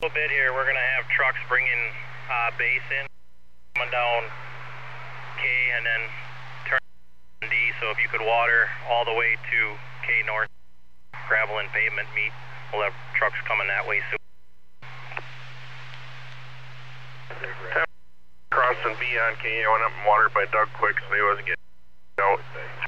little bit here. We're going to have trucks bringing base in, coming down K and then turn D. So if you could water all the way to K North, gravel and pavement meet, we'll have trucks coming that way soon. Crossing B on K, I went up and watered by Doug quick so he wasn't getting out.